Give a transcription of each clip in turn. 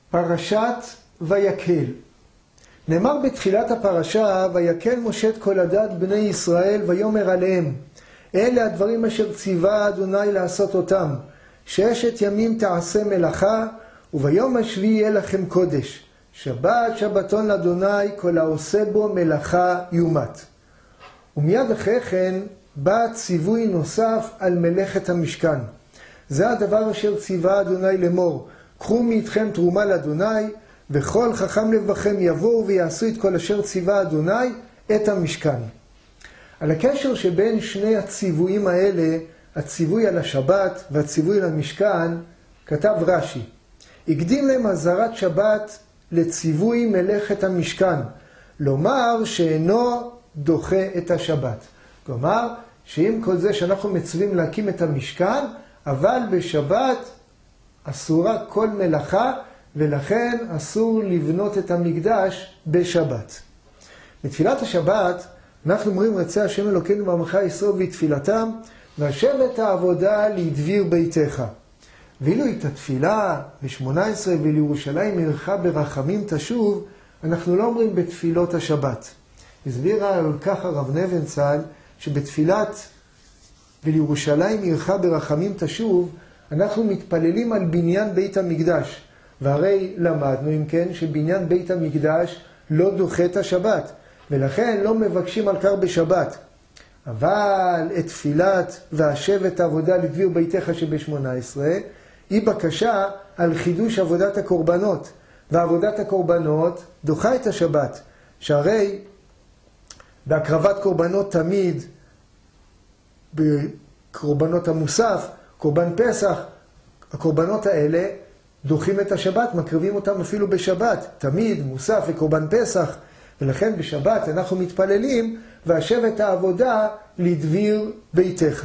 פרשת ויקל. נאמר בתחילת הפרשה, ויקל משה את כל עדת בני ישראל ויאמר עליהם, אלה הדברים אשר ציווה אדוני לעשות אותם, 6 ימים תעשה מלאכה, וביום השביעי יהיה לכם קודש. שבת שבתון לאדוני, כל העושה בו מלאכה יומת. ומיד אחרי כן בא ציווי נוסף על מלאכת המשכן. זה הדבר אשר ציווה אדוני לאמור, קחו מאיתכם תרומה לאדוני, וכל חכם לבכם יבואו ויעשו את כל אשר ציווה אדוני את המשכן. על הקשר שבין שני הציוויים האלה, הציווי על השבת והציווי על המשכן, כתב רש"י, הקדים להם אזהרת שבת לציווי מלאכת המשכן, לומר שאינו דוחה את השבת. כלומר, שעם כל זה שאנחנו מצווים להקים את המשכן, אבל בשבת אסורה כל מלאכה, ולכן אסור לבנות את המקדש בשבת. בתפילת השבת אנחנו אומרים רצה השם אלוקינו בעמך ישראל בתפילתם, והשב את העבודה לדביר ביתך. ואילו את התפילה ב-18 ולירושלים עירך ברחמים תשוב, אנחנו לא אומרים בתפילות השבת. הסביר על כך הרב נבנצל שבתפילת ולירושלים עירך ברחמים תשוב, אנחנו מתפללים על בניין בית המקדש. והרי למדנו אם כן שבניין בית המקדש לא דוחה את השבת, ולכן לא מבקשים על כך בשבת. אבל את תפילת והשב את העבודה לדביר ביתך שב-18 היא בקשה על חידוש עבודת הקורבנות, ועבודת הקורבנות דוחה את השבת, שהרי בהקרבת קורבנות תמיד, בקורבנות המוסף, קורבן פסח, הקורבנות האלה דוחים את השבת, מקריבים אותם אפילו בשבת, תמיד מוסף וקורבן פסח, ולכן בשבת אנחנו מתפללים והשב את העבודה לדביר ביתך.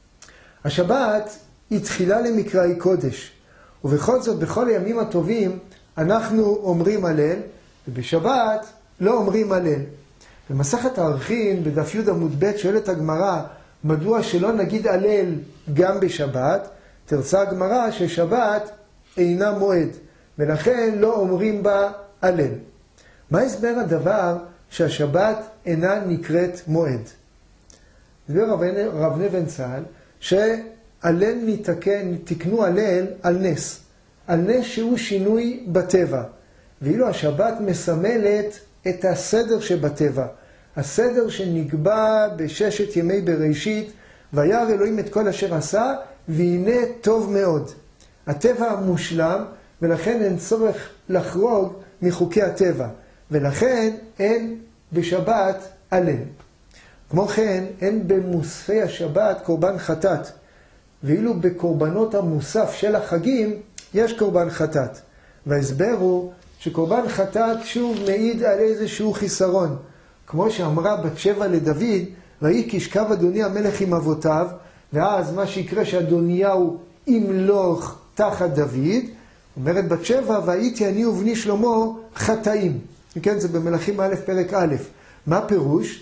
השבת היא תחילה למקראי קודש, ובכל זאת בכל הימים הטובים אנחנו אומרים הלל, ובשבת לא אומרים הלל. במסכת הערכין בדף י' עמוד ב' שואלת הגמרא, מדוע שלא נגיד הלל גם בשבת? תרצה הגמרא ששבת אינה מועד, ולכן לא אומרים בה הלל. מה הסבר הדבר שהשבת אינה נקראת מועד? הסבר רב נבנצל שהלל תקנו הלל על נס, על נס שהוא שינוי בטבע, ואילו השבת מסמלת את הסדר שבטבע, הסדר שנקבע ב6 ימי בראשית, וירא אלוהים את כל אשר עשה, והנה טוב מאוד. הטבע המושלם, ולכן אין צורך לחרוג מחוקי הטבע, ולכן אין בשבת הלל. כמו כן, אין במוספי השבת קורבן חטאת, ואילו בקורבנות המוסף של החגים יש קורבן חטאת. וההסבר הוא שקורבן חטאת שוב מעיד על איזשהו חיסרון. כמו שאמרה בת שבע לדוד, ראי כי ישכב אדוני המלך עם אבותיו, ואז מה שיקרה שאדוניהו ימלוך תחת דוד, אומרת בת שבע, והייתי אני ובני שלמה חטאים. כן, זה במלכים א' פרק א'. מה פירוש?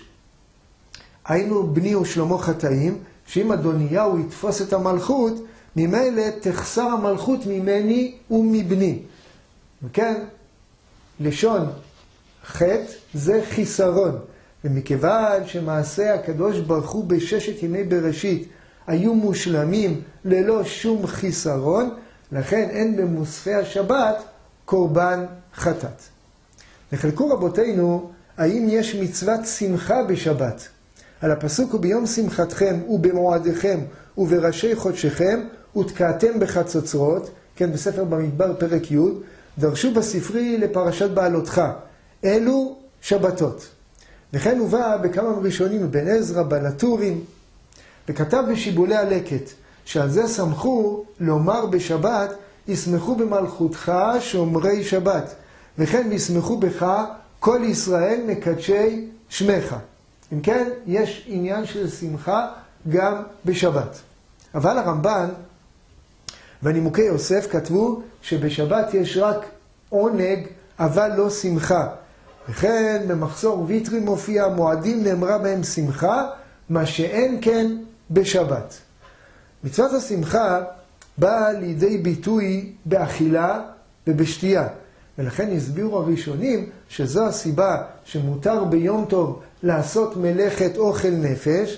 היינו בני ושלמה חטאים, שאם אדוניהו יתפוס את המלכות, ממילא תחסר המלכות ממני ומבני. וכן, לשון חטא זה חיסרון. ומכיוון שמעשה הקדוש ברוך הוא ב6 ימי בראשית היו מושלמים ללא שום חיסרון, לכן אין במוספי השבת קורבן חטאת. נחלקו רבותינו האם יש מצוות שמחה בשבת. על הפסוק הוא ביום שמחתכם ובמועדיכם ובראשי חודשיכם ותקעתם בחצוצרות, כן, בספר במדבר פרק י', דרשו בספרי לפרשת בעלותך, אלו שבתות. וכן הובא בכמה ראשונים בן עזרא, בעל הטורים, וכתב בשיבולי הלקט, שעל זה שמחו לומר בשבת, ישמחו במלכותך שומרי שבת, וכן ישמחו בך כל ישראל מקדשי שמך. אם כן, יש עניין של שמחה גם בשבת. אבל הרמב"ן ונימוקי יוסף כתבו שבשבת יש רק עונג אבל לא שמחה. וכן במחסור ויטרי מופיע מועדים נאמרה בהם שמחה, מה שאין כן בשבת. מצוות השמחה באה לידי ביטוי באכילה ובשתייה. ולכן הסבירו הראשונים שזו הסיבה שמותר ביום טוב לעשות מלאכת אוכל נפש,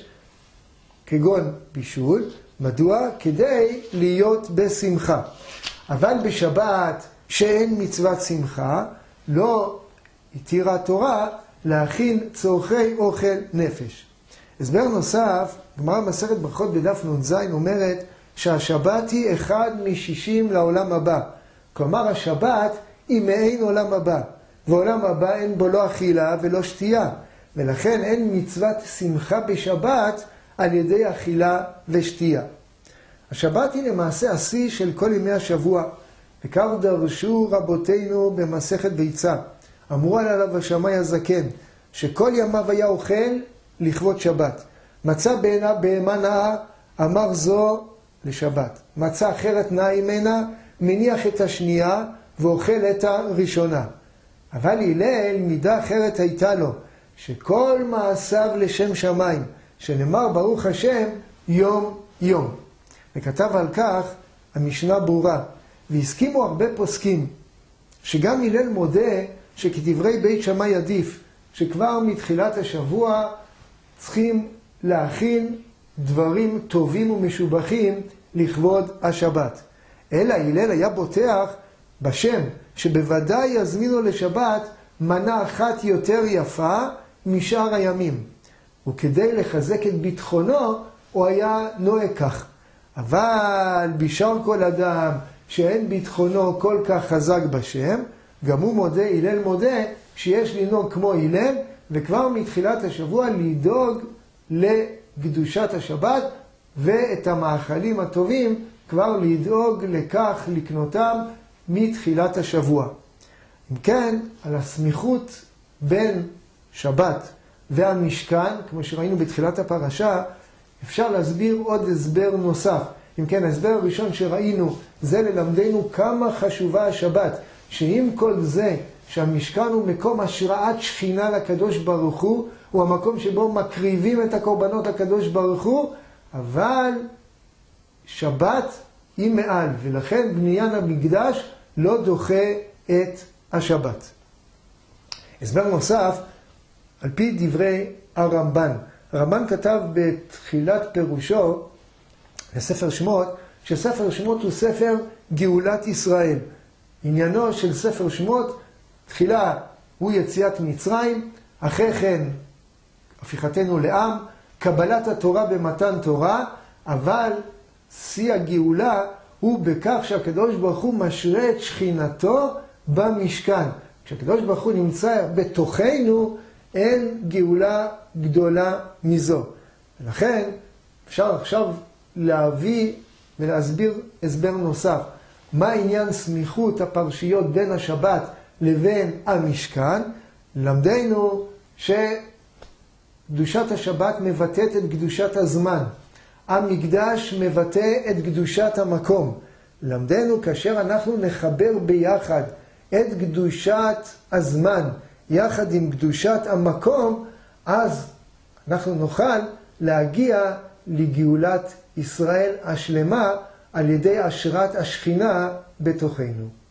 כגון בישול. מדוע? כדי להיות בשמחה. אבל בשבת שאין מצוות שמחה, לא התירה התורה להכין צורכי אוכל נפש. הסבר נוסף, גמרא מסכת ברכות בדף נ"ז אומרת שהשבת היא אחד מ-60 לעולם הבא. כלומר השבת היא מעין עולם הבא, ועולם הבא אין בו לא אכילה ולא שתייה, ולכן אין מצוות שמחה בשבת על ידי אכילה ושתייה. השבת היא למעשה השיא של כל ימי השבוע, וכך דרשו רבותינו במסכת ביצה. אמרו עליו השמאי הזקן שכל ימיו היה אוכל לכבוד שבת. מצא בהמה נאה, אמר זו לשבת. מצא אחרת נאה ממנה, מניח את השנייה ואוכל את הראשונה. אבל הלל מידה אחרת הייתה לו, שכל מעשיו לשם שמיים, שנאמר ברוך השם יום יום. וכתב על כך המשנה ברורה, והסכימו הרבה פוסקים, שגם הלל מודה שכדברי בית שמאי עדיף, שכבר מתחילת השבוע צריכים להכין דברים טובים ומשובחים לכבוד השבת. אלא הלל היה בוטח בשם שבוודאי יזמינו לשבת מנה אחת יותר יפה משאר הימים. וכדי לחזק את ביטחונו הוא היה נוהג כך. אבל בשאר כל אדם שאין ביטחונו כל כך חזק בשם, גם הוא מודה, הלל מודה, שיש לנהוג כמו הלל, וכבר מתחילת השבוע לדאוג לקדושת השבת, ואת המאכלים הטובים כבר לדאוג לכך לקנותם מתחילת השבוע. אם כן, על הסמיכות בין שבת והמשכן, כמו שראינו בתחילת הפרשה, אפשר להסביר עוד הסבר נוסף. אם כן, ההסבר הראשון שראינו זה ללמדנו כמה חשובה השבת, שעם כל זה שהמשכן הוא מקום השראת שכינה לקדוש ברוך הוא המקום שבו מקריבים את הקורבנות לקדוש ברוך הוא, אבל שבת היא מעל, ולכן בניין המקדש לא דוחה את השבת. הסבר נוסף, על פי דברי הרמב"ן. הרמב"ן כתב בתחילת פירושו לספר שמות, שספר שמות הוא ספר גאולת ישראל. עניינו של ספר שמות, תחילה הוא יציאת מצרים, אחרי כן הפיכתנו לעם, קבלת התורה במתן תורה, אבל שיא הגאולה הוא בכך שהקדוש ברוך הוא משרה את שכינתו במשכן. כשהקדוש ברוך הוא נמצא בתוכנו, אין גאולה גדולה מזו. ולכן אפשר עכשיו להביא ולהסביר הסבר נוסף. מה עניין סמיכות הפרשיות בין השבת לבין המשכן? למדנו שקדושת השבת מבטאת את קדושת הזמן. המקדש מבטא את קדושת המקום. למדנו כאשר אנחנו נחבר ביחד את קדושת הזמן יחד עם קדושת המקום, אז אנחנו נוכל להגיע לגאולת ישראל השלמה על ידי השראת השכינה בתוכנו.